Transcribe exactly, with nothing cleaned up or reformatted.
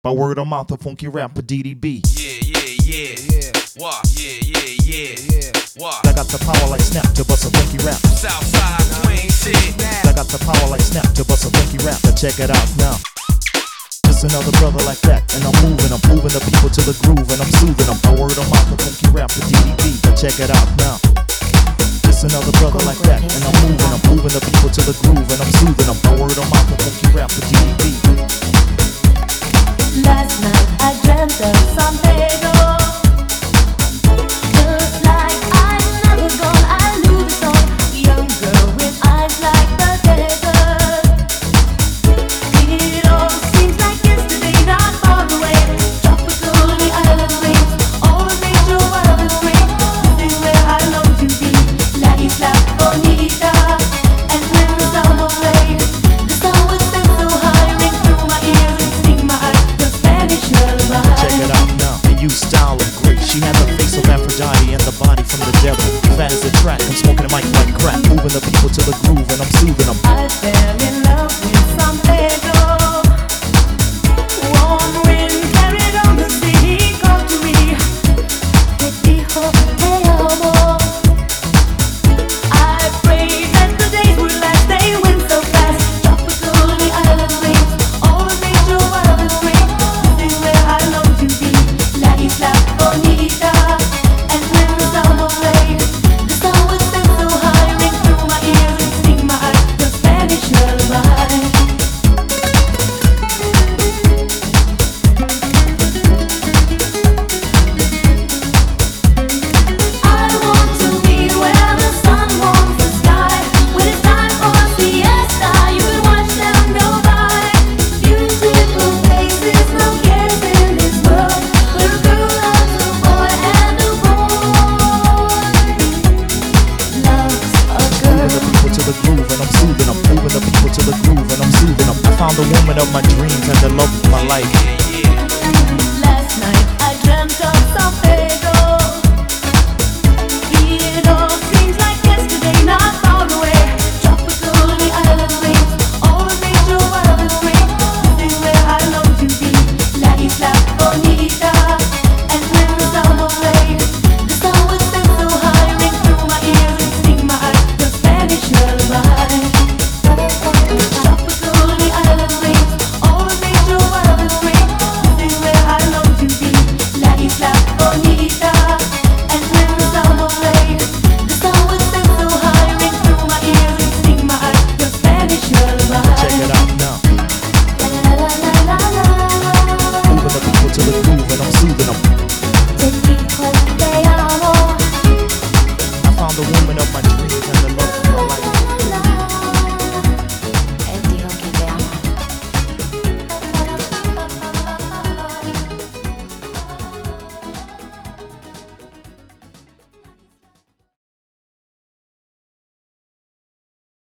By word of mouth, a funky rapper D D B. Yeah, yeah, yeah, yeah. What? Yeah, yeah, yeah, yeah. What? I got the power like Snap to bust a funky rap. Southside Queen City. I got the power like Snap to bust a funky rap. Now check it out now. Just another brother like that, and I'm moving, I'm moving the people to the groove, and I'm soothing them. By word of mouth, a funky rapper D D B. Now check it out now. Just another brother like that, and I'm moving, I'm moving the people to the groove, and I'm soothing them. By word of mouth, a funky rapper D D B. Last night I dreamt of San Pedro. Just like I'm never gone, I knew the song. Young girl with eyes like the desert. It all seems like yesterday, not far away. Tropical, the island waves, all the nature wild and great. This is where I long to be. La Isla Bonita. And when the sound of rain, the sound would sing so high, ring through my ears and sting my heart. Check it out now, the you style of grace. She has the face of Aphrodite and the body from the devil. Fat as a track, I'm smoking a mic like crack. Moving the people to the groove and I'm soothing them. I fell in love with San Pedro. Warm wind carried on the sea. He called to me. Me dijo, te amo. I prayed that the days would last. They went so fast. Tropical, the island waves, all the nature wild and great. This is where I long to be. La Isla Bonita. And when the sound of rain, the sound would sing so high, ring through my ears and sting my heart. The Spanish lullaby. I want to be where the sun warms the sky. When it's time for siesta, you would watch them go by. Beautiful faces, no cares in this world. Where a girl loves a boy and a boy loves a Moving the girl. people to the groove and I'm soothing them. Moving the people to the groove and I'm soothing them. I found the woman of my dreams and the love of my life. Last night I dreamt of San Pedro. It all seems like yesterday, not far away. Tropical, the island waves, all the nature wild and great. This is where I long to be. La Isla Bonita. And when the sound of rain, the sound would sing so high, ring through my ears and sting my heart. The Spanish lullaby. Tropical, the island waves, all the nature wild and great. This is where I long to be. La Isla Bonita. And when the sound of rain, the sound would sing so high, ring through my ears and sting my heart. The Spanish lullaby. Check it out now. La la la la la la. Moving the people to the groove and I'm soothing them.